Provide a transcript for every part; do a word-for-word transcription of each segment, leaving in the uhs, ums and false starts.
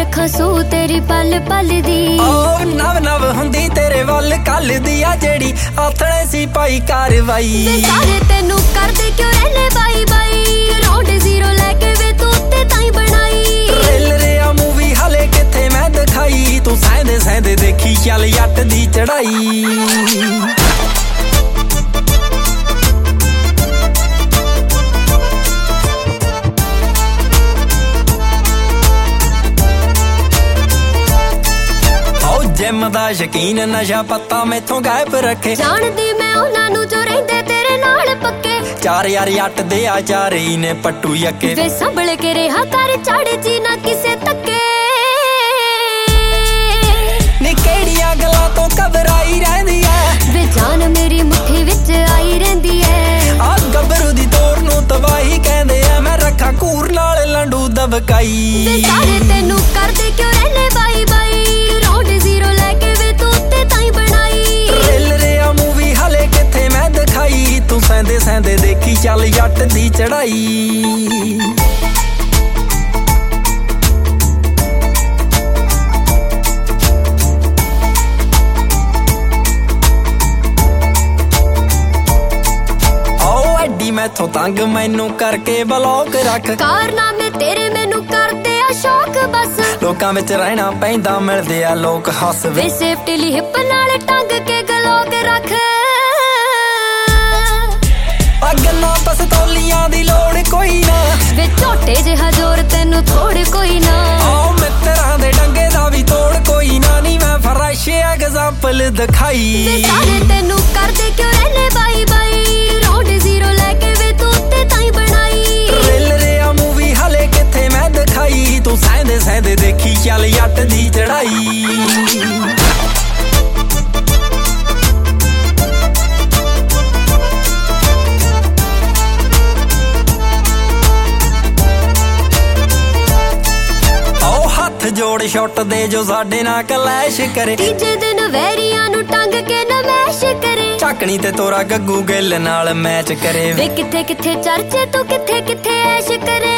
रखा सू तेरी पल पल दी ओ नव नव हुंदी तेरे वल कल दी आ जेड़ी आथणे सी पाई कारवाई वे सारे तेनू करदे क्यों रहने बाई बाई राउंड जीरो लेके वे तू ते ताई बनाई रेल रे आ मूवी हले किथे मैं दिखाई तू सहंदे सहंदे देखी चल जट दी चढ़ाई जिम दा शकीन नशा पत्ता मैथों गायब रखे जानदी मैं उन्हां नू जो रहिंदे तेरे नाल पक्के चार यार जट दे आ चार ही ने पट्टू यके वे संभल के रेहा कर चाड़े जी ना किसे तक्के नी केड़ियां गल्लां तो घबराई रहंदी है वे जान मेरी मुट्ठी विच आई रहंदी है आ गबरू दी तोर नू तबाही कहंदे आ मैं रखा कूर नाल लंडू दबकाई वे सारे तेनू करदे क्यों रहने बाई बाई राउंड जीरो लेके वे तू ते ताई बनाई रेल रे आ मूवी हले किथे मैं दिखाई तू सहंदे सहंदे देखी चल जट दी चढ़ाई मैथों तंग मैनू करके ब्लॉक रख कारनामे तेरे मैनू करदे आ शौक बस लोकां विच रहना पैंदा मिलदे आ लोक हस वे सेफ्टी ली हिप नाल टंग के गलोक रख अगना पस्तौलियां दी लोड़ कोई ना वे झोटे जिहा जोर तैनू थोड़ कोई ना आओ मित्तरां दे डंगे दा भी तोड़ कोई ना नी मैं फ्रैश एग्जांपल दिखाई वे सारे तैनू करदे क्यों रहने बाई बाई राउंड जीरो लेके वे तू ते ताई बनाई रेल रे आ मूवी हले किथे मैं दिखाई तू सहंदे सहंदे देखी चल जट दी चढ़ाई जोड़ शॉट दे जो साडे ना कलैश करे तीजे दिन वैरियां नू टंग के नमैश करे झाकनी ते तोरा गग्गू गिल नाल मैच करे वे किथे किथे चर्चे तू किथे किथे ऐश करे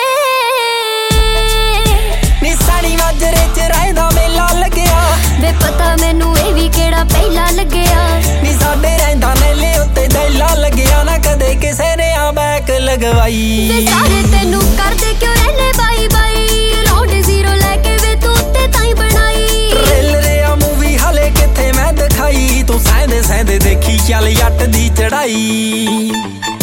नी साड़ी माजरे च रहंदा मेला लगया वे पता मैनू ए वी केड़ा पहला लगया नी साडे रहंदा नेले उत्ते दैला लगया ना कदे किसे ने आ बैक लगवाई वे सारे तेनू करदे क्यों रहने बाई बाई राउंड जीरो लेके वे तू ते ताई बनाई रेल रे आ मूवी हले किथे मैं दिखाई तू सहंदे सहंदे देखी चल जट दी चढ़ाई।